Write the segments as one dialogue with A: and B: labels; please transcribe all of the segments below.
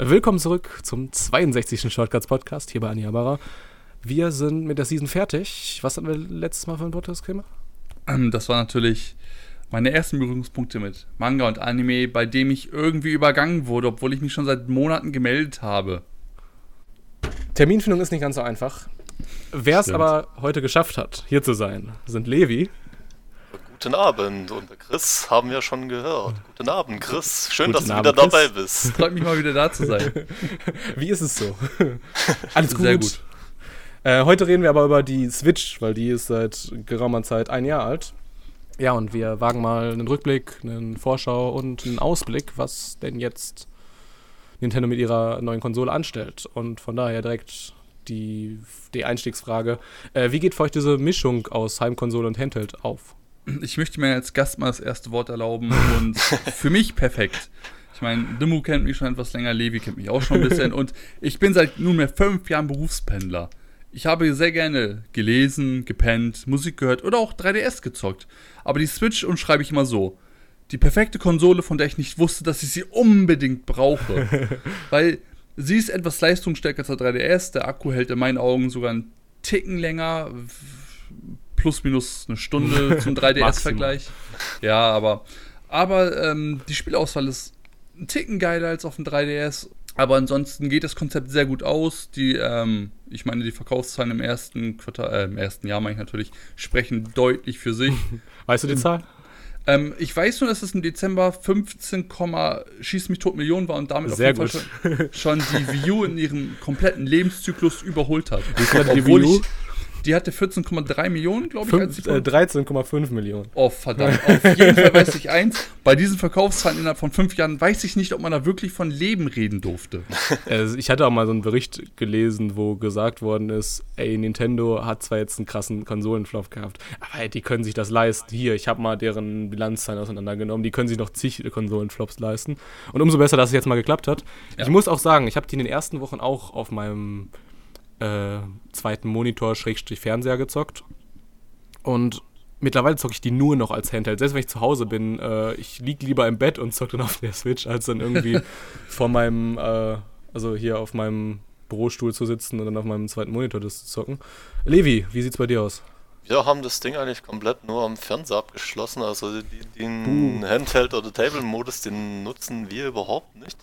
A: Willkommen zurück zum 62. Shortcuts-Podcast hier bei Anihabara. Wir sind mit der Season fertig. Was hatten wir letztes Mal für einen Podcast, Krämer?
B: Das war natürlich meine ersten Berührungspunkte mit Manga und Anime, bei dem ich irgendwie übergangen wurde, obwohl ich mich schon seit Monaten gemeldet habe.
A: Terminfindung ist nicht ganz so einfach. Wer es aber heute geschafft hat, hier zu sein, sind Levi.
C: Guten Abend, und bei Chris haben wir schon gehört. Guten Abend, Chris. Schön,
A: Guten
C: dass du
A: Abend,
C: wieder
A: Chris.
C: dabei bist.
B: Freut mich mal wieder da zu sein.
A: Wie ist es so? Alles gut?
B: Sehr gut.
A: Heute reden wir aber über die Switch, weil die ist seit geraumer Zeit ein Jahr alt. Ja, und wir wagen mal einen Rückblick, eine Vorschau und einen Ausblick, was denn jetzt Nintendo mit ihrer neuen Konsole anstellt. Und von daher direkt die Einstiegsfrage. Wie geht für euch diese Mischung aus Heimkonsole und Handheld auf?
B: Ich möchte mir als Gast mal das erste Wort erlauben und für mich perfekt. Ich meine, Dimmu kennt mich schon etwas länger, Levi kennt mich auch schon ein bisschen und ich bin seit nunmehr 5 Jahren Berufspendler. Ich habe sehr gerne gelesen, gepennt, Musik gehört oder auch 3DS gezockt. Aber die Switch umschreibe ich immer so: die perfekte Konsole, von der ich nicht wusste, dass ich sie unbedingt brauche. Weil sie ist etwas leistungsstärker als der 3DS, der Akku hält in meinen Augen sogar einen Ticken länger, plus minus eine Stunde zum 3DS-Vergleich. Ja, aber die Spielauswahl ist ein Ticken geiler als auf dem 3DS. Aber ansonsten geht das Konzept sehr gut aus. Die Verkaufszahlen im ersten Jahr meine ich natürlich, sprechen deutlich für sich.
A: Weißt du die Zahl?
B: Ich weiß nur, dass es im Dezember 15, schieß mich tot Millionen war und damit
A: sehr
B: auf jeden Fall schon die Wii U in ihrem kompletten Lebenszyklus überholt hat.
A: Wie viel hat die Wii U?
B: Die hatte 14,3 Millionen, glaube ich.
A: 13,5 Millionen.
B: Oh, verdammt. Auf jeden Fall weiß ich eins. Bei diesen Verkaufszahlen innerhalb von 5 Jahren weiß ich nicht, ob man da wirklich von Leben reden durfte.
A: Ich hatte auch mal so einen Bericht gelesen, wo gesagt worden ist, Nintendo hat zwar jetzt einen krassen Konsolenflop gehabt, aber die können sich das leisten. Hier, ich habe mal deren Bilanzzahlen auseinandergenommen, die können sich noch zig Konsolenflops leisten. Und umso besser, dass es jetzt mal geklappt hat. Ja. Ich muss auch sagen, ich habe die in den ersten Wochen auch auf meinem zweiten Monitor/Fernseher gezockt. Und mittlerweile zocke ich die nur noch als Handheld. Selbst wenn ich zu Hause bin, ich liege lieber im Bett und zocke dann auf der Switch, als dann irgendwie vor meinem, hier auf meinem Bürostuhl zu sitzen und dann auf meinem zweiten Monitor das zu zocken. Levi, wie sieht's bei dir aus?
C: Wir haben das Ding eigentlich komplett nur am Fernseher abgeschlossen. Also den Handheld- oder Table-Modus, den nutzen wir überhaupt nicht.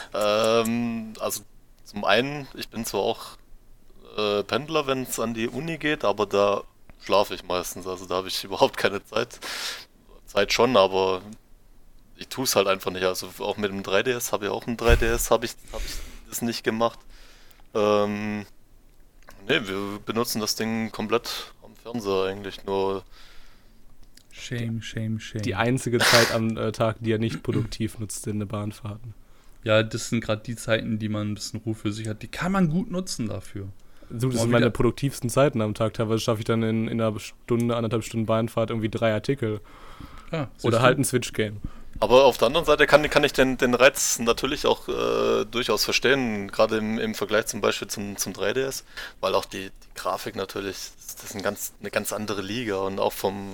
C: Also zum einen, ich bin zwar auch Pendler, wenn es an die Uni geht, aber da schlafe ich meistens, also da habe ich überhaupt keine Zeit. Zeit schon, aber ich tue es halt einfach nicht. Also auch mit dem 3DS, habe ich auch einen 3DS, habe ich das nicht gemacht. Wir benutzen das Ding komplett am Fernseher eigentlich nur.
B: Shame.
A: Die einzige Zeit am Tag, die er nicht produktiv nutzt, sind eine Bahnfahrten.
B: Ja, das sind gerade die Zeiten, die man ein bisschen Ruhe für sich hat. Die kann man gut nutzen dafür.
A: So, das sind meine produktivsten Zeiten am Tag. Teilweise schaffe ich dann in einer Stunde, 1,5 Stunden Bahnfahrt irgendwie 3 Artikel. Oder halt ein Switch-Game.
C: Aber auf der anderen Seite kann ich den Reiz natürlich auch durchaus verstehen, gerade im Vergleich zum Beispiel zum 3DS, weil auch die Grafik natürlich, das ist eine ganz andere Liga und auch vom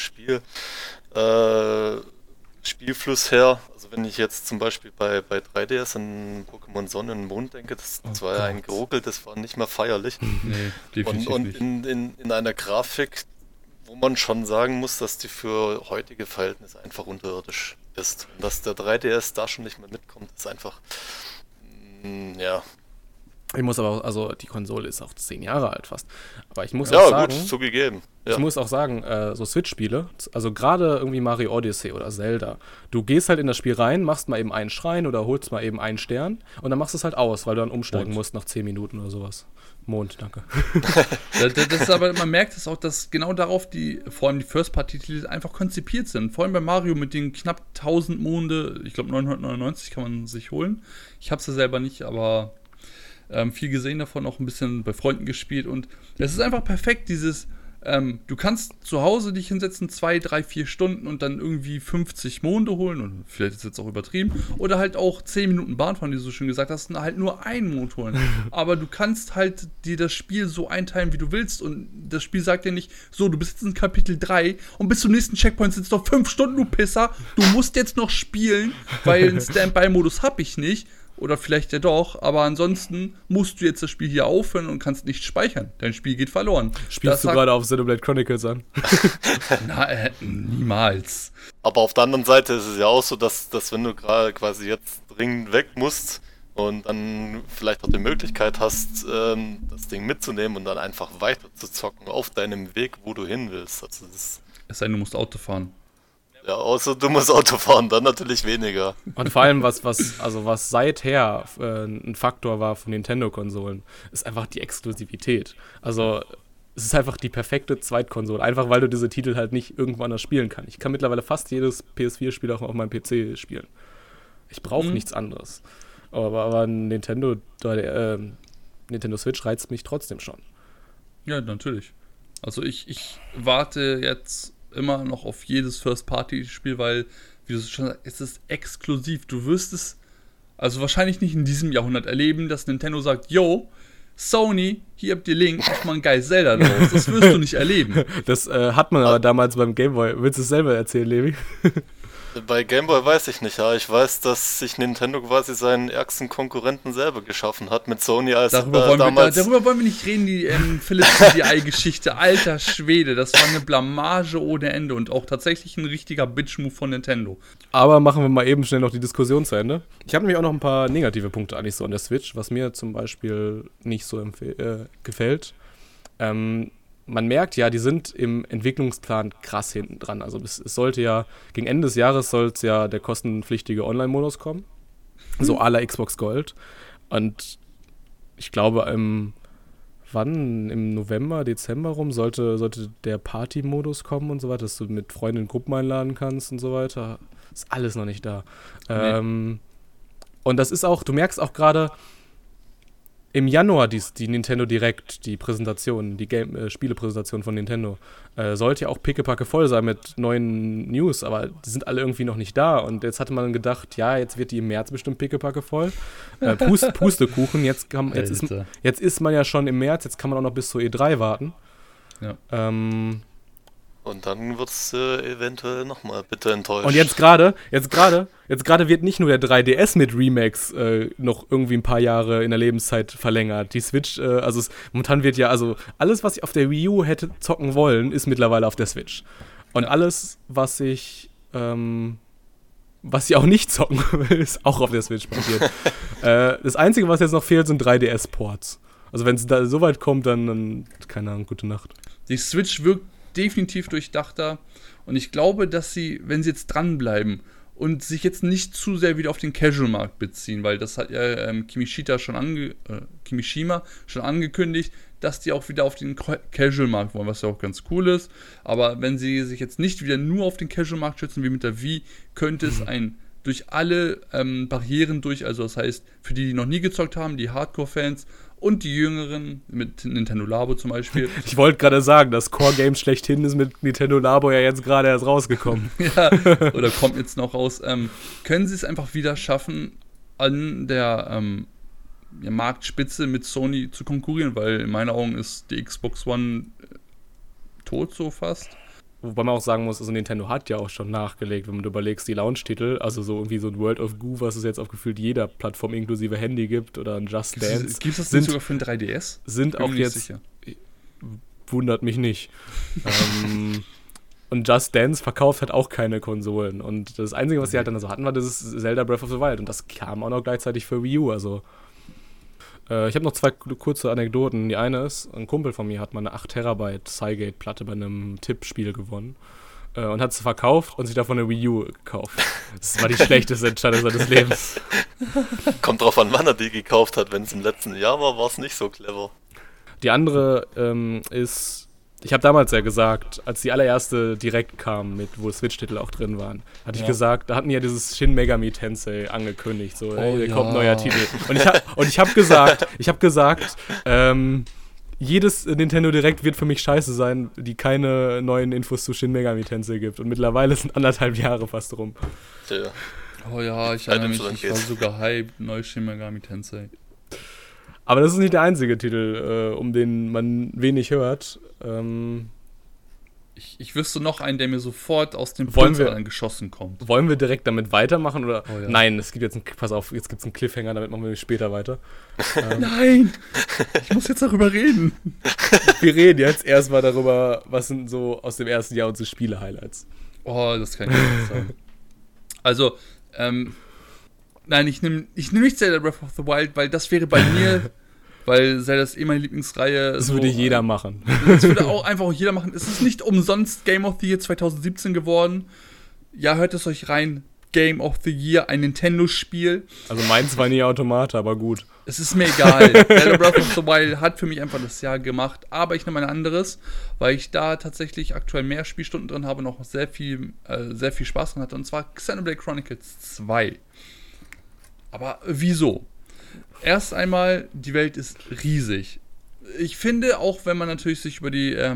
C: Spielfluss her, also wenn ich jetzt zum Beispiel bei 3DS an Pokémon Sonne und Mond denke, das war ja ein Geruckel, das war nicht mehr feierlich.
B: Nee, definitiv
C: und in einer Grafik, wo man schon sagen muss, dass die für heutige Verhältnisse einfach unterirdisch ist. Und dass der 3DS da schon nicht mehr mitkommt, ist einfach, ja.
A: Ich muss aber auch, also die Konsole ist auch 10 Jahre alt fast. Aber ich muss auch sagen. Ja, gut,
C: zugegeben. Ja.
A: Ich muss auch sagen, so Switch-Spiele, also gerade irgendwie Mario Odyssey oder Zelda, du gehst halt in das Spiel rein, machst mal eben einen Schrein oder holst mal eben einen Stern und dann machst du es halt aus, weil du dann umsteigen musst nach 10 Minuten oder sowas. Mond, danke.
B: Das ist aber, man merkt es auch, dass genau darauf vor allem die First-Party-Titel einfach konzipiert sind. Vor allem bei Mario mit den knapp 1000 Monde, ich glaube 999 kann man sich holen. Ich hab's ja selber nicht, aber viel gesehen davon, auch ein bisschen bei Freunden gespielt und es ist einfach perfekt, dieses du kannst zu Hause dich hinsetzen, 2, 3, 4 Stunden und dann irgendwie 50 Monde holen, und vielleicht ist es jetzt auch übertrieben, oder halt auch 10 Minuten Bahnfahren, wie du so schön gesagt hast, und halt nur einen Mond holen. Aber du kannst halt dir das Spiel so einteilen, wie du willst, und das Spiel sagt dir nicht, so, du bist jetzt in Kapitel 3 und bis zum nächsten Checkpoint sind es noch 5 Stunden, du Pisser, du musst jetzt noch spielen, weil einen Standby-Modus hab ich nicht. oder vielleicht ja doch, aber ansonsten musst du jetzt das Spiel hier aufhören und kannst nicht speichern. Dein Spiel geht verloren.
A: Spielst du gerade auf Xenoblade Chronicles an?
B: Niemals.
C: Aber auf der anderen Seite ist es ja auch so, dass wenn du gerade quasi jetzt dringend weg musst und dann vielleicht auch die Möglichkeit hast, das Ding mitzunehmen und dann einfach weiter zu zocken auf deinem Weg, wo du hin willst. Also
B: Es sei denn, du musst Auto fahren.
C: ja, außer du musst Auto fahren, dann natürlich weniger.
A: Und vor allem, was seither ein Faktor war von Nintendo-Konsolen, ist einfach die Exklusivität. Also es ist einfach die perfekte Zweitkonsole, einfach weil du diese Titel halt nicht irgendwo anders spielen kannst. Ich kann mittlerweile fast jedes PS4-Spiel auch auf meinem PC spielen. Ich brauche nichts anderes. Aber Nintendo Switch reizt mich trotzdem schon.
B: Ja, natürlich. Also ich warte jetzt immer noch auf jedes First-Party-Spiel, weil, wie du schon sagst, es ist exklusiv. Du wirst es also wahrscheinlich nicht in diesem Jahrhundert erleben, dass Nintendo sagt, yo, Sony, hier habt ihr Link, mach mal ein geiles Zelda draus. Das wirst du nicht erleben.
A: Das hat man aber damals beim Game Boy. Willst du es selber erzählen, Levi?
C: Bei Game Boy weiß ich nicht, ja. Ich weiß, dass sich Nintendo quasi seinen ärgsten Konkurrenten selber geschaffen hat mit Sony als
B: Darüber
C: damals.
B: wollen wir nicht reden, die Philips CDI-Geschichte. Alter Schwede, das war eine Blamage ohne Ende und auch tatsächlich ein richtiger Bitch-Move von Nintendo.
A: Aber machen wir mal eben schnell noch die Diskussion zu Ende. Ich habe nämlich auch noch ein paar negative Punkte eigentlich so an der Switch, was mir zum Beispiel nicht so gefällt. Man merkt ja, die sind im Entwicklungsplan krass hinten dran. Also es sollte ja, gegen Ende des Jahres soll es ja der kostenpflichtige Online-Modus kommen. So à la Xbox Gold. Und ich glaube, im November, Dezember rum sollte der Party-Modus kommen und so weiter, dass du mit Freunden Gruppen einladen kannst und so weiter. Ist alles noch nicht da. Nee. Und das ist auch, du merkst auch gerade, im Januar die Nintendo Direct, die Präsentation, die Spielepräsentation von Nintendo, sollte ja auch pickepacke voll sein mit neuen News, aber die sind alle irgendwie noch nicht da. Und jetzt hatte man gedacht, ja, jetzt wird die im März bestimmt pickepacke voll. Pustekuchen, jetzt ist man ja schon im März, jetzt kann man auch noch bis zur E3 warten.
B: Ja.
C: Und dann wird's eventuell nochmal bitte enttäuscht.
A: Und jetzt gerade wird nicht nur der 3DS mit Remakes noch irgendwie ein paar Jahre in der Lebenszeit verlängert. Die Switch, momentan wird ja, also alles, was ich auf der Wii U hätte zocken wollen, ist mittlerweile auf der Switch. Und alles, was ich auch nicht zocken will, ist auch auf der Switch passiert. Das Einzige, was jetzt noch fehlt, sind 3DS-Ports. Also wenn es da so weit kommt, dann keine Ahnung, gute Nacht.
B: Die Switch wirkt definitiv durchdachter und ich glaube, dass sie, wenn sie jetzt dranbleiben und sich jetzt nicht zu sehr wieder auf den Casual-Markt beziehen, weil das hat ja Kimishima schon angekündigt, dass die auch wieder auf den Casual-Markt wollen, was ja auch ganz cool ist, aber wenn sie sich jetzt nicht wieder nur auf den Casual-Markt schützen wie mit der Wii, könnte es durch alle Barrieren durch, also das heißt, für die noch nie gezockt haben, die Hardcore-Fans und die Jüngeren, mit Nintendo Labo zum Beispiel.
A: Ich wollte gerade sagen, das Core-Game schlechthin ist mit Nintendo Labo ja jetzt gerade erst rausgekommen.
B: Ja, oder kommt jetzt noch raus. Können sie es einfach wieder schaffen, an der Marktspitze mit Sony zu konkurrieren, weil in meinen Augen ist die Xbox One tot so fast.
A: Wobei man auch sagen muss, also Nintendo hat ja auch schon nachgelegt, wenn du überlegst, die Launch-Titel, also so irgendwie so ein World of Goo, was es jetzt auf gefühlt jeder Plattform inklusive Handy gibt, oder ein Just Dance.
B: Gibt es das nicht sogar für ein 3DS?
A: Sind auch jetzt, sicher. Wundert mich nicht. Und Just Dance verkauft halt auch keine Konsolen. Und das Einzige, was sie halt dann so hatten, war das Zelda Breath of the Wild. Und das kam auch noch gleichzeitig für Wii U, also ich habe noch zwei kurze Anekdoten. Die eine ist, ein Kumpel von mir hat mal eine 8 Terabyte Cygate-Platte bei einem Tippspiel gewonnen und hat sie verkauft und sich davon eine Wii U gekauft. Das war die schlechteste Entscheidung seines Lebens.
C: Kommt drauf an, wann er die gekauft hat. Wenn es im letzten Jahr war es nicht so clever.
A: Die andere ist, ich habe damals ja gesagt, als die allererste Direct kam, wo Switch-Titel auch drin waren, hatte ich gesagt, da hatten die ja dieses Shin Megami Tensei angekündigt, so, hey, kommt ein neuer Titel. Und ich habe gesagt, jedes Nintendo Direct wird für mich scheiße sein, die keine neuen Infos zu Shin Megami Tensei gibt. Und mittlerweile sind 1,5 Jahre fast rum.
C: Ja.
B: Oh ja, ich erinnere mich, ich war so gehypt, neues Shin Megami Tensei.
A: Aber das ist nicht der einzige Titel, um den man wenig hört.
B: Ich wüsste noch einen, der mir sofort aus dem
A: Wollen wir-
B: Pulsar geschossen kommt.
A: Wollen wir direkt damit weitermachen oder?
B: Oh ja.
A: Nein, es gibt pass auf, jetzt gibt's einen Cliffhanger, damit machen wir später weiter.
B: Nein! Ich muss jetzt darüber reden.
A: Wir reden jetzt erstmal darüber, was sind so aus dem ersten Jahr unsere Spiele-Highlights.
B: Oh, das kann ich nicht sagen. Also, nein, ich nehm nicht Zelda Breath of the Wild, weil das wäre bei mir, weil Zelda ist meine Lieblingsreihe.
A: Das würde jeder machen.
B: Das würde auch einfach jeder machen. Es ist nicht umsonst Game of the Year 2017 geworden. Ja, hört es euch rein. Game of the Year, ein Nintendo-Spiel.
A: Also meins war nie Automata, aber gut.
B: Es ist mir egal. Zelda Breath of the Wild hat für mich einfach das Jahr gemacht. Aber ich nehme ein anderes, weil ich da tatsächlich aktuell mehr Spielstunden drin habe und auch sehr viel Spaß dran hatte. Und zwar Xenoblade Chronicles 2. Aber wieso? Erst einmal, die Welt ist riesig. Ich finde, auch wenn man natürlich sich über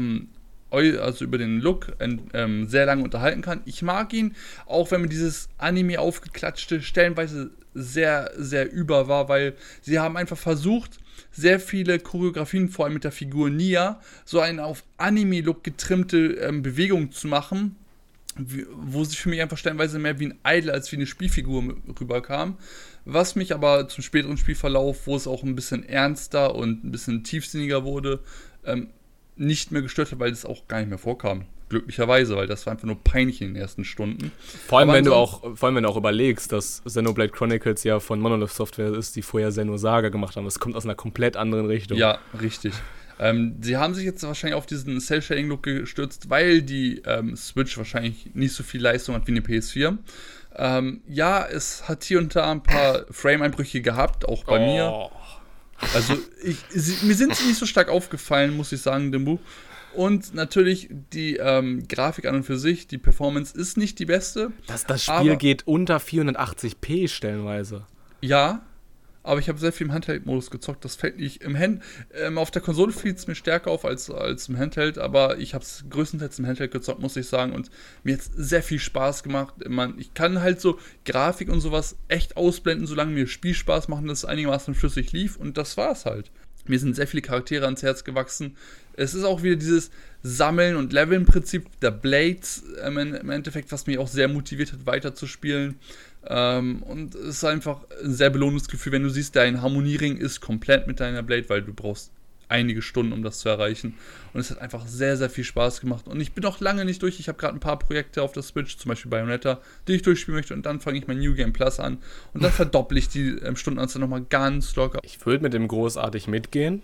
B: über den Look sehr lange unterhalten kann. Ich mag ihn, auch wenn mir dieses Anime aufgeklatschte stellenweise sehr, sehr über war, weil sie haben einfach versucht, sehr viele Choreografien, vor allem mit der Figur Nia, so eine auf Anime-Look getrimmte Bewegung zu machen, wo sie für mich einfach stellenweise mehr wie ein Idol als wie eine Spielfigur rüberkam. Was mich aber zum späteren Spielverlauf, wo es auch ein bisschen ernster und ein bisschen tiefsinniger wurde, nicht mehr gestört hat, weil das auch gar nicht mehr vorkam. Glücklicherweise, weil das war einfach nur peinlich in den ersten Stunden.
A: Vor allem, wenn du auch überlegst, dass Xenoblade Chronicles ja von Monolith Software ist, die vorher Xenosaga gemacht haben. Es kommt aus einer komplett anderen Richtung.
B: Ja, richtig. Sie haben sich jetzt wahrscheinlich auf diesen Cell-Shading-Look gestürzt, weil die Switch wahrscheinlich nicht so viel Leistung hat wie eine PS4. Ja, es hat hier und da ein paar Frame-Einbrüche gehabt, auch bei mir. Also, mir sind sie nicht so stark aufgefallen, muss ich sagen, Dimbu. Und natürlich die Grafik an und für sich, die Performance ist nicht die beste.
A: Das Spiel geht unter 480p stellenweise.
B: Ja, aber ich habe sehr viel im Handheld-Modus gezockt. Das fällt nicht im auf der Konsole fiel es mir stärker auf als im Handheld, aber ich habe es größtenteils im Handheld gezockt, muss ich sagen. Und mir hat es sehr viel Spaß gemacht. Ich kann halt so Grafik und sowas echt ausblenden, solange mir Spielspaß machen, dass es einigermaßen flüssig lief. Und das war's halt. Mir sind sehr viele Charaktere ans Herz gewachsen. Es ist auch wieder dieses Sammeln- und Leveln-Prinzip der Blades im Endeffekt, was mich auch sehr motiviert hat, weiterzuspielen. Und es ist einfach ein sehr belohnendes Gefühl, wenn du siehst, dein Harmoniering ist komplett mit deiner Blade, weil du brauchst einige Stunden, um das zu erreichen. Und es hat einfach sehr, sehr viel Spaß gemacht. Und ich bin noch lange nicht durch. Ich habe gerade ein paar Projekte auf der Switch, zum Beispiel Bayonetta, die ich durchspielen möchte. Und dann fange ich mein New Game Plus an. Und dann verdopple ich die Stundenanzahl nochmal ganz locker.
A: Ich würde mit dem großartig mitgehen.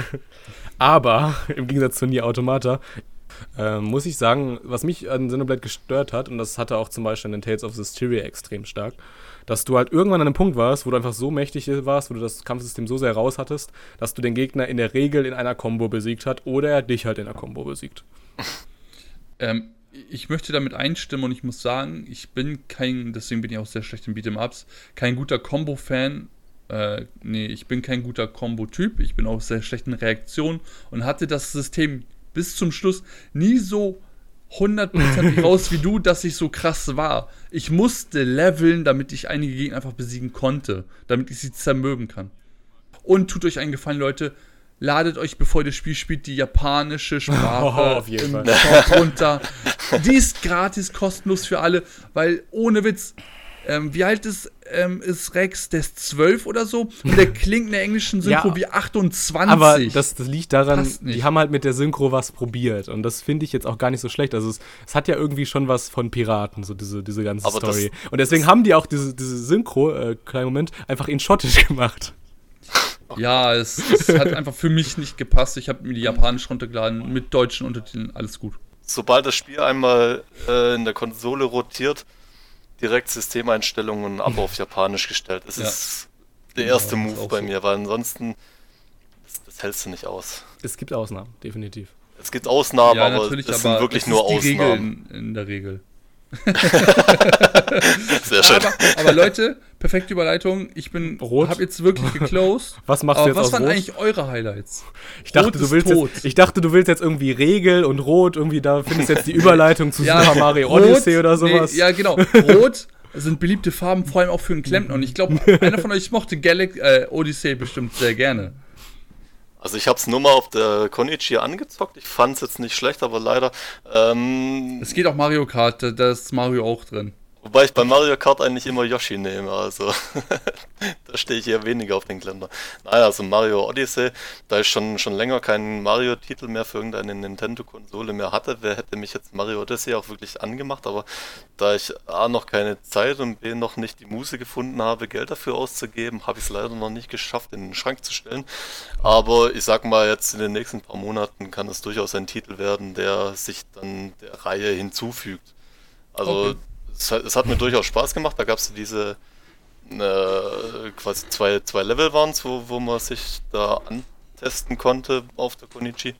A: Aber im Gegensatz zu Nier Automata muss ich sagen, was mich an Xenoblade gestört hat, und das hatte auch zum Beispiel in Tales of Systeria extrem stark, dass du halt irgendwann an einem Punkt warst, wo du einfach so mächtig warst, wo du das Kampfsystem so sehr raus hattest, dass du den Gegner in der Regel in einer Combo besiegt hat oder er dich halt in einer Combo besiegt.
B: Ich möchte damit einstimmen und ich muss sagen, deswegen bin ich auch sehr schlecht in Beat'em-Ups, kein guter Combo-Fan. Ich bin kein guter Combo-Typ. Ich bin auch sehr schlecht in Reaktion und hatte das System bis zum Schluss nie so 100% raus wie du, dass ich so krass war. Ich musste leveln, damit ich einige Gegner einfach besiegen konnte, damit ich sie zermürben kann. Und tut euch einen Gefallen, Leute, ladet euch, bevor ihr das Spiel spielt, die japanische Sprache
A: auf jeden Fall.
B: Shop runter. Die ist gratis, kostenlos für alle, weil ohne Witz, wie alt ist Rex? Der ist 12 oder so und der klingt in der englischen Synchro wie 28.
A: Aber das liegt daran,
B: Passt nicht.
A: die haben halt mit der Synchro was probiert und das finde ich jetzt auch gar nicht so schlecht. Also es hat ja irgendwie schon was von Piraten, so diese ganze
C: Aber
A: Story. Und deswegen haben die auch diese Synchro, kleinen Moment, einfach in Schottisch gemacht.
B: Ja, es hat einfach für mich nicht gepasst. Ich habe mir die japanisch runtergeladen mit deutschen Untertiteln, alles gut.
C: Sobald das Spiel einmal in der Konsole rotiert, direkt Systemeinstellungen ab auf Japanisch gestellt. Das ist der erste Move bei mir, weil ansonsten das hältst du nicht aus.
A: Es gibt Ausnahmen, definitiv.
C: Es gibt Ausnahmen,
B: Ja,
C: aber
B: natürlich,
C: es sind wirklich
B: es
C: nur
B: ist die
C: Ausnahmen.
B: Regel in der Regel.
C: Sehr schön.
B: Aber Leute, perfekte Überleitung. Ich
A: Rot?
B: habe jetzt wirklich geclosed.
A: Was machst du
B: Aber
A: jetzt
B: was
A: aus
B: waren
A: Rot?
B: eigentlich eure Highlights?
A: Ich dachte,
B: Rot
A: du
B: ist
A: willst
B: tot.
A: jetzt irgendwie Regel und Rot, irgendwie da findest du jetzt die Überleitung zu Super Mario
B: Rot,
A: Odyssey oder sowas.
B: Nee, ja, genau. Rot sind beliebte Farben, vor allem auch für einen Klempner. Und ich glaube, einer von euch mochte Odyssey bestimmt sehr gerne.
C: Also ich habe es nur mal auf der Konichi angezockt. Ich fand es jetzt nicht schlecht, aber leider.
B: Es geht auch Mario Kart, da ist Mario auch drin.
C: Wobei ich bei Mario Kart eigentlich immer Yoshi nehme, also da stehe ich eher weniger auf den Geländer. Naja, also Mario Odyssey, da ich schon länger keinen Mario-Titel mehr für irgendeine Nintendo-Konsole mehr hatte, wer hätte mich jetzt Mario Odyssey auch wirklich angemacht, aber da ich A noch keine Zeit und B noch nicht die Muße gefunden habe, Geld dafür auszugeben, habe ich es leider noch nicht geschafft, in den Schrank zu stellen. Aber ich sag mal, jetzt in den nächsten paar Monaten kann es durchaus ein Titel werden, der sich dann der Reihe hinzufügt. Also
B: Okay.
C: es hat mir durchaus Spaß gemacht. Da gab es diese quasi zwei Level waren es, wo man sich da antesten konnte auf der Konichi.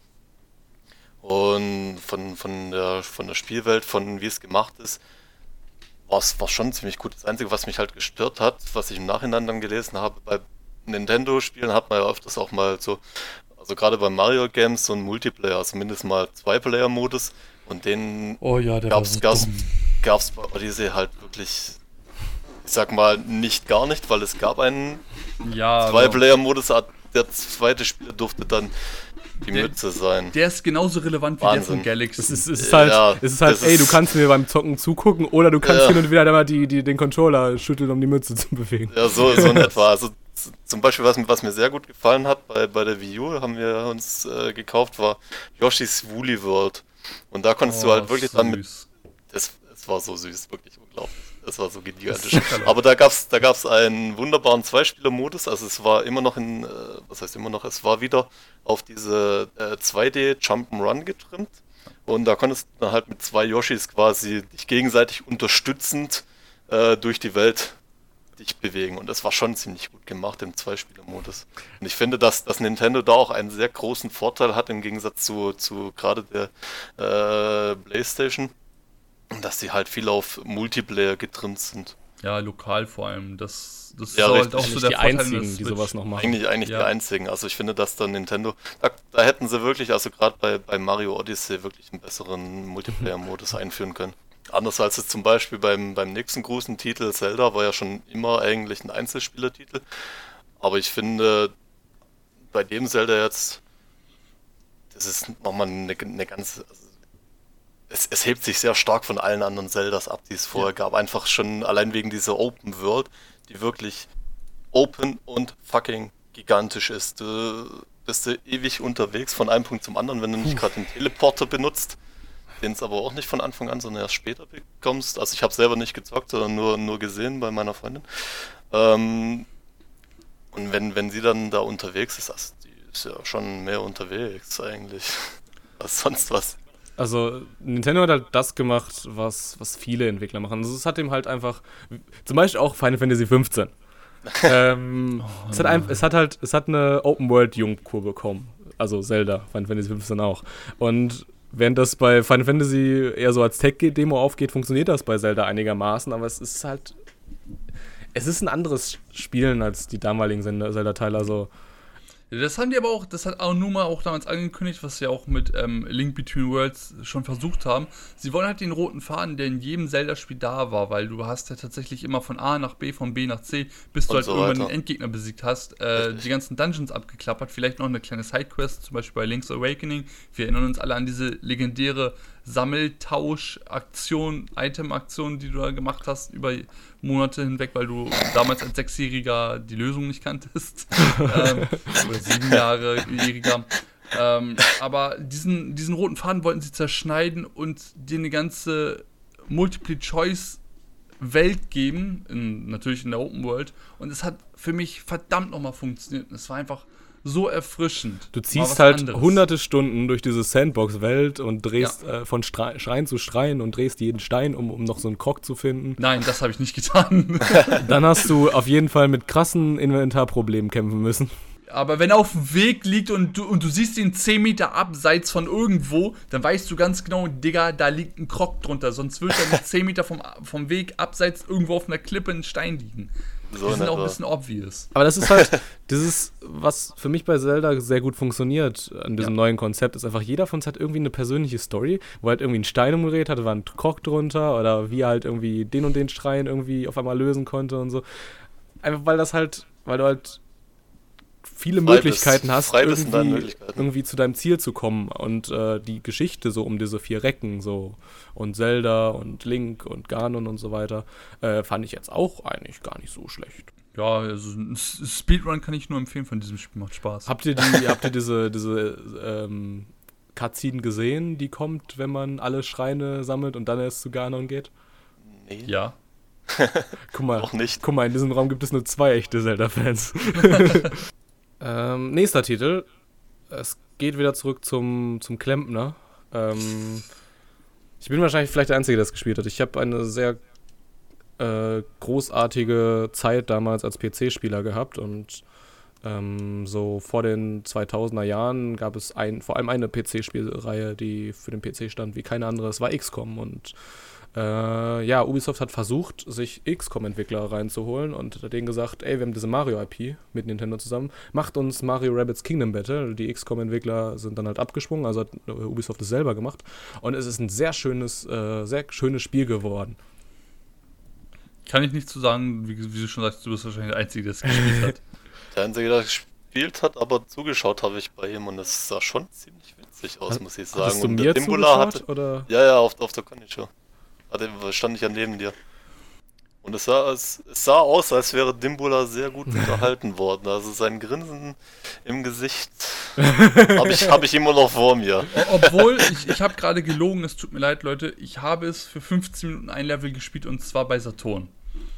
C: Und von der Spielwelt, von wie es gemacht ist, war schon ziemlich gut. Das Einzige, was mich halt gestört hat, was ich im Nachhinein dann gelesen habe, bei Nintendo-Spielen hat man ja öfters auch mal so, also gerade bei Mario Games, so einen Multiplayer, also mindestens mal Zwei-Player-Modus. Und den
B: Oh ja, der war
C: gab's,
B: so
C: gab's,
B: dumm.
C: gab's bei Odyssey halt wirklich, ich sag mal, nicht gar nicht, weil es gab einen
B: Ja, aber
C: Zwei-Player-Modus, der zweite Spieler durfte dann die
B: Der-
C: Mütze sein.
B: der ist genauso relevant wie der
C: Wahnsinn.
B: von Galaxy.
A: Es ist
C: Ja,
A: halt,
C: das
A: ey, du
C: ist-
A: kannst mir beim Zocken zugucken oder du kannst
C: Ja.
A: hin und wieder mal den Controller schütteln, um die Mütze zu bewegen.
C: Ja, so in etwa. Also zum Beispiel, was mir sehr gut gefallen hat, bei der Wii U haben wir uns gekauft, war Yoshi's Woolly World. Und da konntest du halt wirklich dann mit.
B: süß.
C: Es war so süß, wirklich unglaublich. Es war so gigantisch.
B: super lecker.
C: Aber da gab's einen wunderbaren Zweispieler-Modus. Also es war immer noch was heißt immer noch, es war wieder auf diese 2D Jump'n'Run getrimmt. Und da konntest du dann halt mit zwei Yoshis quasi dich gegenseitig unterstützend durch die Welt dich bewegen. Und das war schon ziemlich gut gemacht im Zweispieler-Modus. Und ich finde, dass Nintendo da auch einen sehr großen Vorteil hat im Gegensatz zu gerade der PlayStation, dass die halt viel auf Multiplayer getrimmt sind.
B: Ja, lokal vor allem. Das ist
C: Ja,
B: halt
C: richtig.
B: auch so
A: Nicht
B: der
A: die
B: Vorteil in der
A: einzigen, die
B: Switch.
A: sowas noch machen.
C: Eigentlich
B: Ja.
C: die einzigen. Also ich finde, dass da Nintendo, da hätten sie wirklich, also gerade bei Mario Odyssey, wirklich einen besseren Multiplayer-Modus einführen können. Anders als es zum Beispiel beim nächsten großen Titel, Zelda, war ja schon immer eigentlich ein Einzelspielertitel. Aber ich finde, bei dem Zelda jetzt, das ist nochmal eine ganz, also es hebt sich sehr stark von allen anderen Zeldas ab, die es vorher gab. Einfach schon allein wegen dieser Open World, die wirklich open und fucking gigantisch ist. Du bist du ewig unterwegs von einem Punkt zum anderen, wenn du nicht gerade den Teleporter benutzt, den es aber auch nicht von Anfang an, sondern erst später bekommst. Also ich habe selber nicht gezockt, sondern nur gesehen bei meiner Freundin. Und wenn sie dann da unterwegs ist, also die ist ja schon mehr unterwegs eigentlich als sonst was.
A: Also Nintendo hat halt das gemacht, was viele Entwickler machen. Also es hat ihm halt einfach, zum Beispiel auch Final Fantasy 15. Es hat eine Open World Jungkur bekommen. Also Zelda, Final Fantasy 15 auch. Und während das bei Final Fantasy eher so als Tech-Demo aufgeht, funktioniert das bei Zelda einigermaßen, aber es ist ein anderes Spielen als die damaligen Zelda-Teile, also
B: Das haben die aber auch, das hat Aonuma auch damals angekündigt, was sie auch mit Link Between Worlds schon versucht haben. Sie wollen halt den roten Faden, der in jedem Zelda-Spiel da war, weil du hast ja tatsächlich immer von A nach B, von B nach C, bis du
C: Und
B: halt
C: so
B: irgendwann
C: weiter.
B: den Endgegner besiegt hast,
C: Richtig.
B: die ganzen Dungeons abgeklappert, vielleicht noch eine kleine Sidequest, zum Beispiel bei Link's Awakening. Wir erinnern uns alle an diese legendäre Sammeltausch-Aktion, Item-Aktion, die du da gemacht hast über Monate hinweg, weil du damals als Sechsjähriger die Lösung nicht kanntest. Oder 7-Jähriger. Aber diesen roten Faden wollten sie zerschneiden und dir eine ganze Multiple-Choice-Welt geben, natürlich in der Open World. Und es hat für mich verdammt nochmal funktioniert. Es war einfach so erfrischend.
A: du
B: Mal
A: ziehst
B: was
A: halt
B: anderes.
A: hunderte Stunden durch diese Sandbox-Welt und drehst von Schrein zu Schrein und drehst jeden Stein, um noch so einen Krog zu finden.
B: Nein, das habe ich nicht getan.
A: Dann hast du auf jeden Fall mit krassen Inventarproblemen kämpfen müssen.
B: Aber wenn er auf dem Weg liegt und du siehst ihn 10 Meter abseits von irgendwo, dann weißt du ganz genau, Digga, da liegt ein Krog drunter. Sonst wird er mit 10 Meter vom Weg abseits irgendwo auf einer Klippe ein Stein liegen.
C: So
B: Die
C: in
B: sind auch ein
C: etwa.
B: bisschen obvious.
A: Aber das ist halt, was für mich bei Zelda sehr gut funktioniert an diesem neuen Konzept, ist einfach, jeder von uns hat irgendwie eine persönliche Story, wo halt irgendwie ein Stein umgedreht hat, da war ein Krog drunter oder wie er halt irgendwie den und den Schrein irgendwie auf einmal lösen konnte und so. Einfach weil du halt viele Möglichkeiten hast,
C: frei bist in deinen Möglichkeiten.
A: irgendwie zu deinem Ziel zu kommen. Und die Geschichte so um diese 4 Recken so und Zelda und Link und Ganon und so weiter, fand ich jetzt auch eigentlich gar nicht so schlecht.
B: Ja, also ein Speedrun kann ich nur empfehlen von diesem Spiel, macht Spaß.
A: Habt ihr diese Cutscene gesehen, die kommt, wenn man alle Schreine sammelt und dann erst zu Ganon geht?
C: Nee.
B: Ja.
A: Guck mal,
C: Noch nicht.
A: Guck mal, in diesem Raum gibt es nur 2 echte Zelda-Fans. Nächster Titel. Es geht wieder zurück zum Klempner. Ich bin wahrscheinlich vielleicht der Einzige, der das gespielt hat. Ich habe eine sehr großartige Zeit damals als PC-Spieler gehabt und so vor den 2000er Jahren gab es vor allem eine PC-Spielreihe, die für den PC stand wie keine andere. Es war XCOM und Ubisoft hat versucht, sich XCOM-Entwickler reinzuholen und hat denen gesagt, ey, wir haben diese Mario-IP mit Nintendo zusammen, macht uns Mario Rabbids Kingdom Battle. Die XCOM-Entwickler sind dann halt abgesprungen, also hat Ubisoft es selber gemacht und es ist ein sehr schönes Spiel geworden.
B: Kann ich nicht zu sagen, wie du schon sagst, du bist wahrscheinlich der Einzige, der es gespielt hat.
C: Der Einzige, der gespielt hat, aber zugeschaut habe ich bei ihm und es sah schon ziemlich witzig aus, muss ich sagen.
A: Hast du
C: und
A: mir
C: der Dimbula
A: zugeschaut, oder?
C: Ja, auf der Conny-Show. Stand ich ja neben dir. Und es sah aus, als wäre Dimbula sehr gut unterhalten worden. Also sein Grinsen im Gesicht hab ich immer noch vor mir.
B: Obwohl, ich habe gerade gelogen, es tut mir leid, Leute. Ich habe es für 15 Minuten ein Level gespielt und zwar bei Saturn.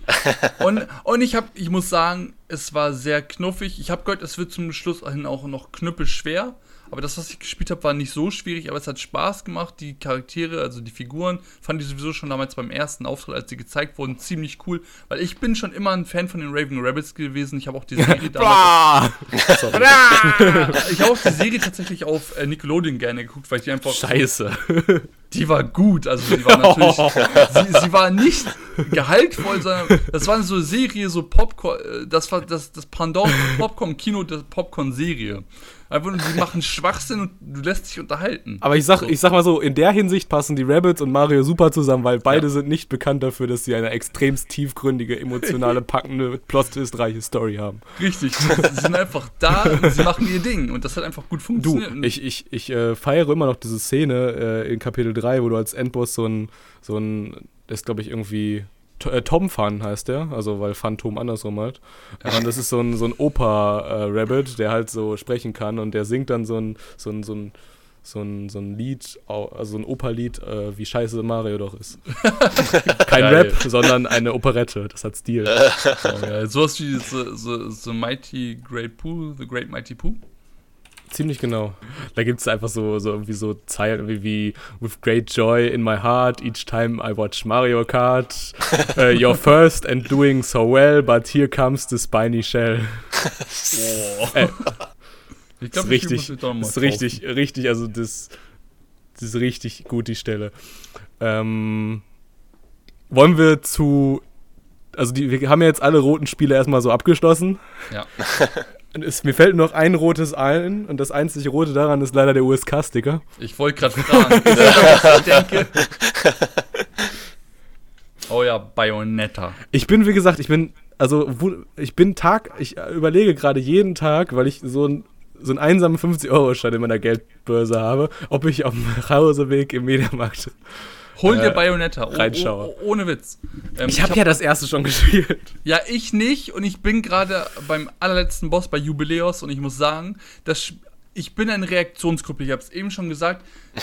B: Und ich muss sagen, es war sehr knuffig. Ich habe gehört, es wird zum Schluss hin auch noch knüppelschwer. Aber das, was ich gespielt habe, war nicht so schwierig, aber es hat Spaß gemacht. Die Charaktere, also die Figuren, fand ich sowieso schon damals beim ersten Auftritt, als sie gezeigt wurden, ziemlich cool. Weil ich bin schon immer ein Fan von den Raving Rabbids gewesen. Ich habe auch die Serie damals... Ich habe auch die Serie tatsächlich auf Nickelodeon gerne geguckt, weil ich die einfach...
A: Scheiße.
B: Die war gut, also sie war natürlich... sie war nicht gehaltvoll, sondern das war so eine Serie, so Popcorn... Das war das Pendant zum Popcorn-Kino, der Popcorn-Serie. Einfach nur, die machen Schwachsinn und du lässt dich unterhalten.
A: Aber ich sag mal so, in der Hinsicht passen die Rabbids und Mario super zusammen, weil beide sind nicht bekannt dafür, dass sie eine extremst tiefgründige, emotionale, packende, plot-twist-reiche Story haben.
B: Richtig, sie sind einfach da und sie machen ihr Ding und das hat einfach gut funktioniert.
A: Du, ich feiere immer noch diese Szene in Kapitel 3, wo du als Endboss so ein das ist glaube ich irgendwie... Tom Fun heißt der, also weil Phantom andersrum halt. Und das ist so ein Opa-Rabbit, der halt so sprechen kann und der singt dann so ein Lied, also ein Opa-Lied, wie scheiße Mario doch ist. Kein
B: Geil.
A: Rap, sondern eine Operette, das hat Stil.
B: Oh, ja. Sowas wie The Mighty Great Pooh, The Great Mighty Pooh.
A: Ziemlich genau. Da gibt es einfach so irgendwie so Zeilen wie With great joy in my heart, each time I watch Mario Kart, you're first and doing so well, but here comes the spiny shell.
B: Ich glaube,
A: ist richtig, also das ist richtig gut, die Stelle. Wollen wir also wir haben ja jetzt alle roten Spiele erstmal so abgeschlossen.
B: Ja.
A: Mir fällt nur noch ein rotes ein und das einzige rote daran ist leider der USK-Sticker.
B: Ich wollte gerade fragen, ich denke. Oh ja, Bayonetta.
A: Ich bin, wie gesagt, ich überlege gerade jeden Tag, weil ich so einen einsamen 50-Euro-Schein in meiner Geldbörse habe, ob ich auf dem Nachhauseweg im Mediamarkt
B: Hol dir Bayonetta,
A: reinschaue.
B: Ohne Witz.
A: Ich habe ja das erste schon gespielt.
B: Ja, ich nicht und ich bin gerade beim allerletzten Boss bei Jubiläus und ich muss sagen, ich bin eine Reaktionsgruppe, ich habe es eben schon gesagt.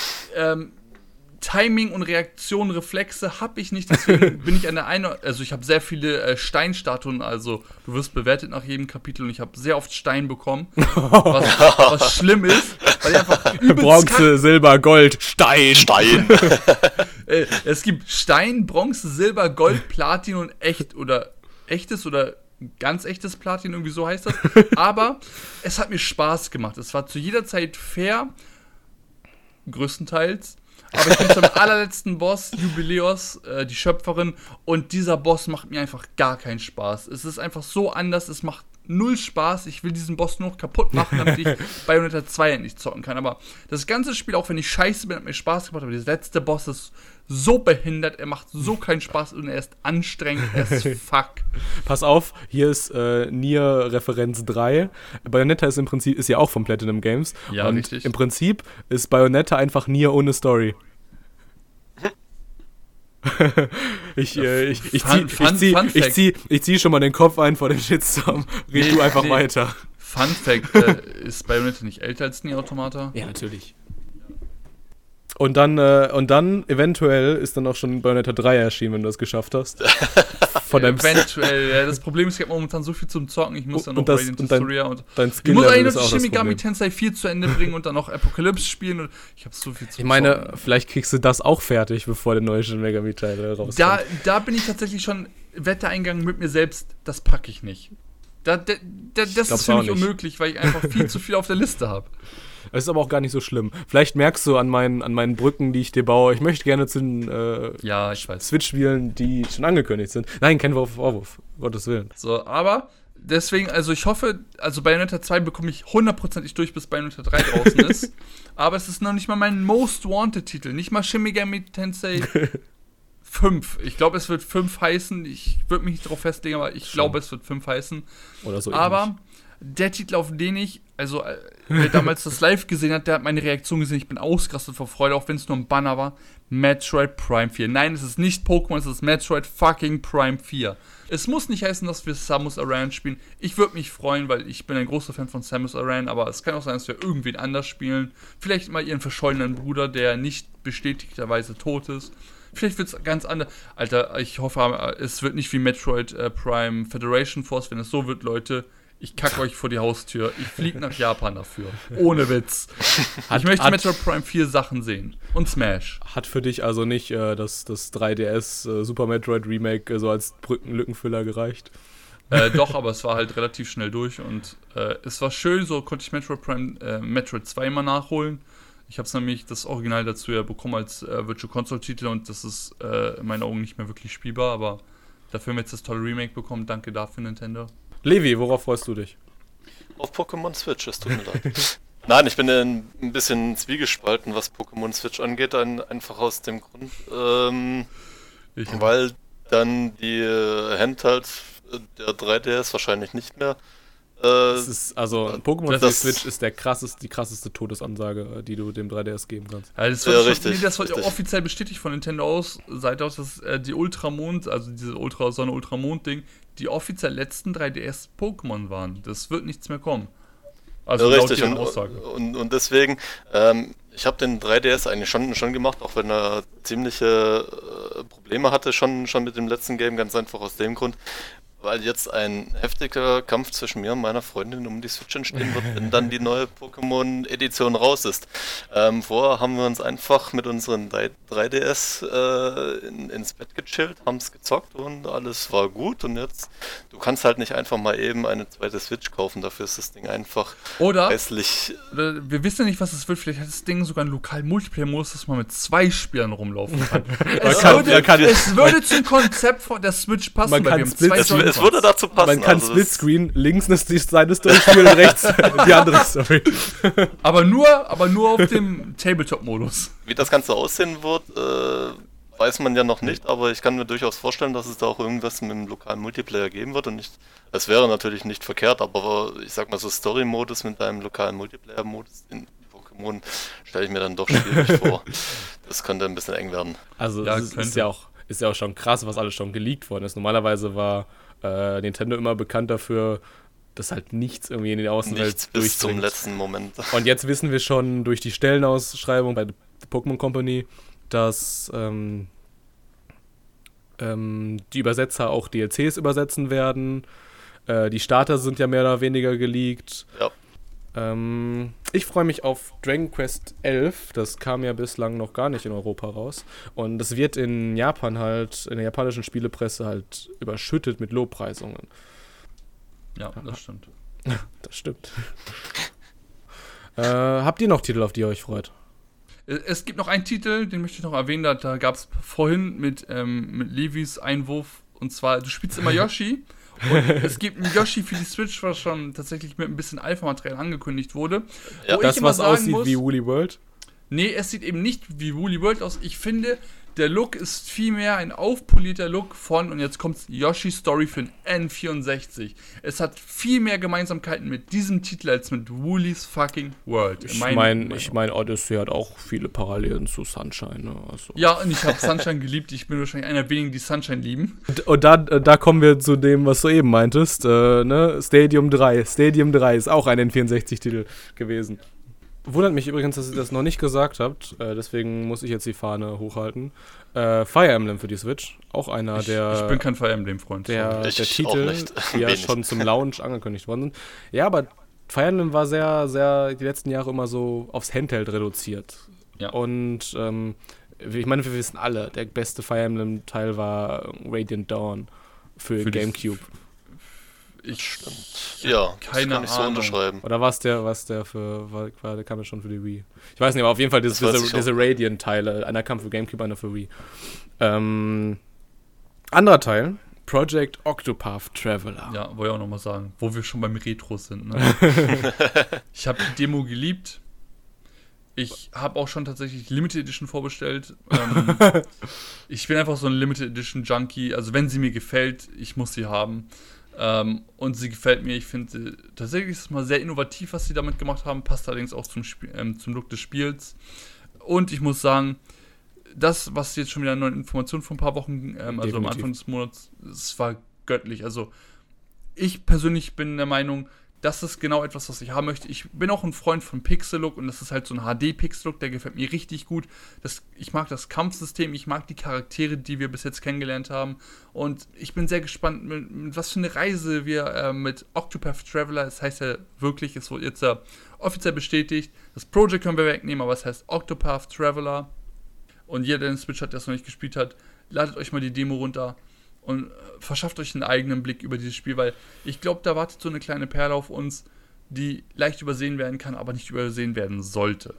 B: Timing und Reaktion, Reflexe habe ich nicht, deswegen bin ich also ich habe sehr viele Steinstatuen, also du wirst bewertet nach jedem Kapitel und ich habe sehr oft Stein bekommen, was schlimm ist, weil ich einfach
A: Bronze, Silber, Gold, Stein.
B: Es gibt Stein, Bronze, Silber, Gold, Platin und echtes oder ganz echtes Platin, irgendwie so heißt das, aber es hat mir Spaß gemacht, es war zu jeder Zeit fair, größtenteils. Aber ich bin zum allerletzten Boss, Jubiläus, die Schöpferin, und dieser Boss macht mir einfach gar keinen Spaß. Es ist einfach so anders, es macht null Spaß. Ich will diesen Boss nur noch kaputt machen, damit ich Bayonetta 2 endlich zocken kann. Aber das ganze Spiel, auch wenn ich scheiße bin, hat mir Spaß gemacht. Aber dieser letzte Boss ist so behindert, er macht so keinen Spaß und er ist anstrengend as fuck.
A: Pass auf, hier ist Nier Referenz 3. Bayonetta ist im Prinzip, ist ja auch von Platinum Games.
B: Ja,
A: und
B: richtig.
A: im Prinzip ist Bayonetta einfach Nier ohne Story. Ich zieh schon mal den Kopf ein vor dem Shitstorm. Red du einfach weiter.
B: Fun Fact, ist Bayonetta nicht älter als Nier Automata?
A: Ja, natürlich. Und dann eventuell ist dann auch schon Bayonetta 3 erschienen, wenn du das geschafft hast.
B: Eventuell, ja, das Problem ist, ich habe momentan so viel zum Zocken, ich muss dann noch Radiant Historia und
A: dein
B: ich muss eigentlich noch
A: Skill-Level
B: Shin Megami Tensei 4 zu Ende bringen und dann noch Apocalypse spielen und ich habe so viel zu
A: Ich meine, vielleicht kriegst du das auch fertig, bevor der neue Shin Megami Teil rauskommt.
B: Da bin ich tatsächlich schon Wette eingegangen mit mir selbst, das packe ich nicht. Das ist für mich unmöglich, weil ich einfach viel zu viel auf der Liste habe.
A: Das ist aber auch gar nicht so schlimm. Vielleicht merkst du an meinen Brücken, die ich dir baue, ich möchte gerne zu den Switch-Spielen, die schon angekündigt sind. Nein, kein Vorwurf, Gottes Willen.
B: So, aber deswegen, also ich hoffe, also Bayonetta 2 bekomme ich 100%ig durch, bis Bayonetta 3 draußen ist. Aber es ist noch nicht mal mein Most Wanted-Titel. Nicht mal Shin Megami Tensei 5. Ich glaube, es wird 5 heißen. Ich würde mich nicht darauf festlegen, aber ich glaube, es wird 5 heißen.
A: Oder so.
B: Aber der Titel, auf den ich, also wer damals das live gesehen hat, der hat meine Reaktion gesehen. Ich bin ausgerastet vor Freude, auch wenn es nur ein Banner war. Metroid Prime 4. Nein, es ist nicht Pokémon, es ist Metroid fucking Prime 4. Es muss nicht heißen, dass wir Samus Aran spielen. Ich würde mich freuen, weil ich bin ein großer Fan von Samus Aran, aber es kann auch sein, dass wir irgendwen anders spielen. Vielleicht mal ihren verschollenen Bruder, der nicht bestätigterweise tot ist. Vielleicht wird es ganz anders. Alter, ich hoffe, es wird nicht wie Metroid Prime Federation Force. Wenn es so wird, Leute, ich kacke euch vor die Haustür. Ich fliege nach Japan dafür. Ohne Witz. Ich möchte Metroid Prime 4 Sachen sehen. Und Smash.
A: Hat für dich also nicht das 3DS Super Metroid Remake so als Brückenlückenfüller gereicht?
B: Doch, aber es war halt relativ schnell durch. Und es war schön, so konnte ich Metroid 2 mal nachholen. Ich habe es nämlich das Original dazu ja bekommen als Virtual Console Titel und das ist in meinen Augen nicht mehr wirklich spielbar, aber dafür haben wir jetzt das tolle Remake bekommen. Danke dafür, Nintendo.
A: Levi, worauf freust du dich?
C: Auf Pokémon Switch, es tut mir leid. Nein, ich bin ein bisschen zwiegespalten, was Pokémon Switch angeht, einfach aus dem Grund, weil dann die Handheld der 3DS wahrscheinlich nicht mehr.
A: Pokémon für Switch ist die krasseste Todesansage, die du dem 3DS geben kannst.
B: Das wird offiziell bestätigt von Nintendo aus, Seite aus, dass die Ultramond, also diese Sonne-Ultramond-Ding, die offiziell letzten 3DS-Pokémon waren. Das wird nichts mehr kommen. Also
C: richtig, und deswegen, ich habe den 3DS eigentlich schon gemacht, auch wenn er ziemliche Probleme hatte, schon mit dem letzten Game, ganz einfach aus dem Grund, weil jetzt ein heftiger Kampf zwischen mir und meiner Freundin um die Switch entstehen wird, wenn dann die neue Pokémon-Edition raus ist. Vorher haben wir uns einfach mit unseren 3DS ins Bett gechillt, haben es gezockt und alles war gut. Und jetzt, du kannst halt nicht einfach mal eben eine zweite Switch kaufen, dafür ist das Ding einfach hässlich.
B: Oder wir wissen ja nicht, was es wird, vielleicht hat das Ding sogar einen lokalen Multiplayer-Modus, dass man mit 2 Spielern rumlaufen kann. Es würde zum Konzept von der Switch passen, weil wir haben 2
C: es würde dazu passen.
A: Man kann Splitscreen, links seine Story spielen, rechts die andere Story.
B: aber nur auf dem Tabletop-Modus.
C: Wie das Ganze aussehen wird, weiß man ja noch nicht, aber ich kann mir durchaus vorstellen, dass es da auch irgendwas mit dem lokalen Multiplayer geben wird. Und es wäre natürlich nicht verkehrt, aber ich sag mal so Story-Modus mit einem lokalen Multiplayer-Modus in Pokémon stelle ich mir dann doch schwierig vor. Das könnte ein bisschen eng werden.
A: Also ja, ist ja auch schon krass, was alles schon geleakt worden ist. Normalerweise war Nintendo immer bekannt dafür, dass halt nichts irgendwie in die Außenwelt durchdringt.
C: Bis zum letzten Moment.
A: Und jetzt wissen wir schon durch die Stellenausschreibung bei der Pokémon Company, dass die Übersetzer auch DLCs übersetzen werden. Die Starter sind ja mehr oder weniger geleakt.
C: Ja.
A: Ich freue mich auf Dragon Quest 11. Das kam ja bislang noch gar nicht in Europa raus. Und das wird in Japan halt, in der japanischen Spielepresse halt überschüttet mit Lobpreisungen.
B: Ja, das stimmt.
A: Das stimmt. Habt ihr noch Titel, auf die ihr euch freut?
B: Es gibt noch einen Titel, den möchte ich noch erwähnen. Da gab es vorhin mit Levis Einwurf. Und zwar, du spielst immer Yoshi. Und es gibt ein Yoshi für die Switch, was schon tatsächlich mit ein bisschen Alpha-Material angekündigt wurde.
C: Ja,
B: Wo
A: Das,
B: ich immer
A: was
B: sagen
A: aussieht
B: muss,
A: wie Woolly World.
B: nee, es sieht eben nicht wie Woolly World aus. Ich finde, der Look ist vielmehr ein aufpolierter Look von, und jetzt kommt's, Yoshi Story für den N64. Es hat viel mehr Gemeinsamkeiten mit diesem Titel als mit Woolly's fucking World.
A: Ich meine, Odyssey hat auch viele Parallelen zu Sunshine. Ne? Also.
B: Ja, und ich habe Sunshine geliebt. Ich bin wahrscheinlich einer wenigen, die Sunshine lieben.
A: Und da kommen wir zu dem, was du eben meintest. Ne? Stadium 3. Stadium 3 ist auch ein N64-Titel gewesen. Wundert mich übrigens, dass ihr das noch nicht gesagt habt. Deswegen muss ich jetzt die Fahne hochhalten. Fire Emblem für die Switch. Auch einer der...
B: Ich bin kein Fire Emblem-Freund.
A: Der
C: Ich
A: Titel,
C: auch nicht.
A: die ja
C: Wenig.
A: schon zum Launch angekündigt worden sind. Ja, aber Fire Emblem war sehr, sehr die letzten Jahre immer so aufs Handheld reduziert.
B: Ja.
A: Und ich meine, wir wissen alle, der beste Fire Emblem-Teil war Radiant Dawn für
B: Für die-
A: GameCube.
C: Ja,
B: Keine
C: das kann ich so
B: Ahnung.
C: unterschreiben.
A: Oder der kam ja schon für die Wii. Ich weiß nicht, aber auf jeden Fall
C: Das weiß ich
A: diese Radiant-Teile. Einer kam für GameCube, einer für Wii. Anderer Teil, Project Octopath Traveler.
B: Ja, wollte ich auch nochmal sagen, wo wir schon beim Retro sind. Ne? Ich habe die Demo geliebt. Ich habe auch schon tatsächlich Limited Edition vorbestellt. Ich bin einfach so ein Limited Edition Junkie. Also wenn sie mir gefällt, ich muss sie haben. Und sie gefällt mir. Ich finde tatsächlich ist es mal sehr innovativ, was sie damit gemacht haben. Passt allerdings auch zum Look des Spiels. Und ich muss sagen, das, was jetzt schon wieder neue Informationen vor ein paar Wochen, also am
A: Definitiv.
B: Anfang des Monats, es war göttlich. Also ich persönlich bin der Meinung, das ist genau etwas, was ich haben möchte. Ich bin auch ein Freund von Pixel-Look und das ist halt so ein HD-Pixel-Look, der gefällt mir richtig gut. Ich mag das Kampfsystem, ich mag die Charaktere, die wir bis jetzt kennengelernt haben und ich bin sehr gespannt, mit was für eine Reise wir mit Octopath Traveler, das heißt ja wirklich, es wurde jetzt offiziell bestätigt, das Project können wir wegnehmen, aber es heißt Octopath Traveler und jeder, der den Switch hat, der es noch nicht gespielt hat, ladet euch mal die Demo runter. Und verschafft euch einen eigenen Blick über dieses Spiel, weil ich glaube, da wartet so eine kleine Perle auf uns, die leicht übersehen werden kann, aber nicht übersehen werden sollte.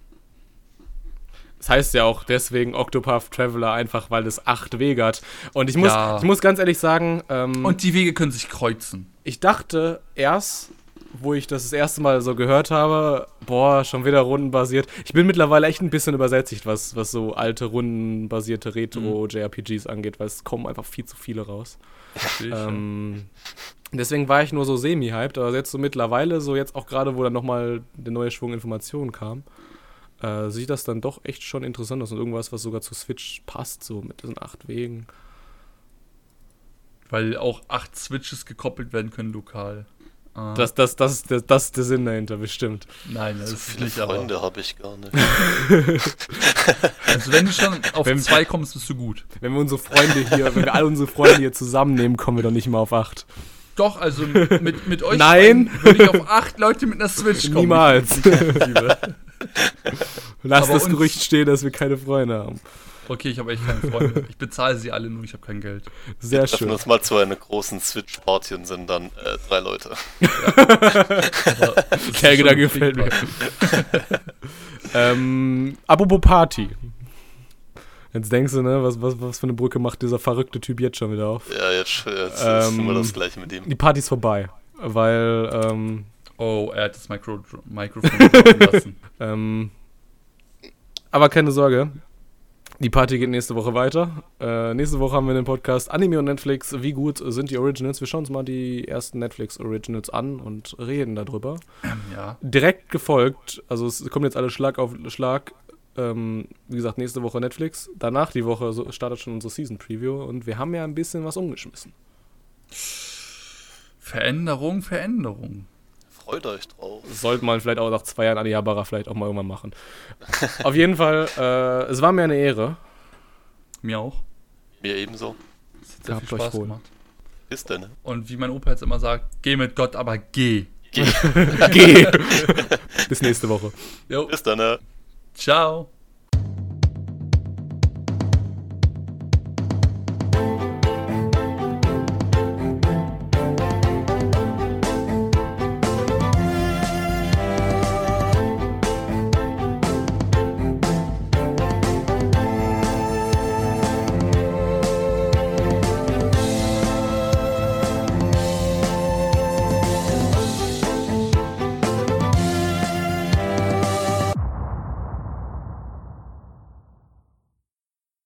A: Das heißt ja auch deswegen Octopath Traveler, einfach weil es 8 Wege hat. Und ich muss ganz ehrlich sagen...
B: Und die Wege können sich kreuzen.
A: Ich dachte erst, wo ich das erste Mal so gehört habe, boah, schon wieder rundenbasiert. Ich bin mittlerweile echt ein bisschen übersättigt, was so alte rundenbasierte Retro-JRPGs angeht, weil es kommen einfach viel zu viele raus. Deswegen war ich nur so semi-hyped, aber jetzt so mittlerweile, so jetzt auch gerade, wo dann nochmal der neue Schwung Informationen kam, sieht das dann doch echt schon interessant aus und irgendwas, was sogar zu Switch passt, so mit diesen 8 Wegen.
B: Weil auch 8 Switches gekoppelt werden können lokal.
A: Das ist der Sinn dahinter, bestimmt.
B: Nein, das
C: So
B: ist
C: viele
B: nicht, aber...
C: Freunde habe ich gar nicht.
B: Also wenn du schon auf 2 kommst, bist du gut.
A: Wenn wir all unsere Freunde hier zusammennehmen, kommen wir doch nicht mal auf 8.
B: Doch, also mit euch
A: Nein.
B: würde ich auf 8 Leute mit einer Switch kommen.
A: Niemals. Lass
B: Aber
A: das
B: uns-
A: Gerücht stehen, dass wir keine Freunde haben.
B: Okay, ich habe echt keine Freunde. Ich bezahle sie alle, nur ich habe kein Geld.
A: Sehr
C: Wir treffen
A: schön.
C: uns mal zu einer großen Switch-Party und sind dann 3 Leute.
A: Der Gedanke gefällt mir. Apropos Party. Jetzt denkst du, ne, was für eine Brücke macht dieser verrückte Typ jetzt schon wieder auf?
C: Ja, jetzt ist immer das Gleiche mit ihm.
A: Die Party ist vorbei, weil,
B: Oh, er hat das Mikrofon droppen lassen.
A: aber keine Sorge, die Party geht nächste Woche weiter. Nächste Woche haben wir den Podcast Anime und Netflix. Wie gut sind die Originals? Wir schauen uns mal die ersten Netflix-Originals an und reden darüber.
B: Ja.
A: Direkt gefolgt, also es kommt jetzt alles Schlag auf Schlag. Wie gesagt, nächste Woche Netflix. Danach die Woche startet schon unsere Season Preview und wir haben ja ein bisschen was umgeschmissen.
B: Veränderung.
C: Freut euch drauf.
A: Sollte man vielleicht auch nach 2 Jahren Adihabara vielleicht auch mal irgendwann machen. Auf jeden Fall, es war mir eine Ehre.
B: Mir auch.
C: Mir ebenso.
B: Es hat sehr
A: Gehabt
B: viel
A: euch
B: Spaß
A: wohl.
B: gemacht.
C: Bis denn.
B: Und wie mein Opa jetzt immer sagt, geh mit Gott, aber geh.
A: Geh. Bis nächste Woche.
B: Jo.
C: Bis dann.
B: Ciao.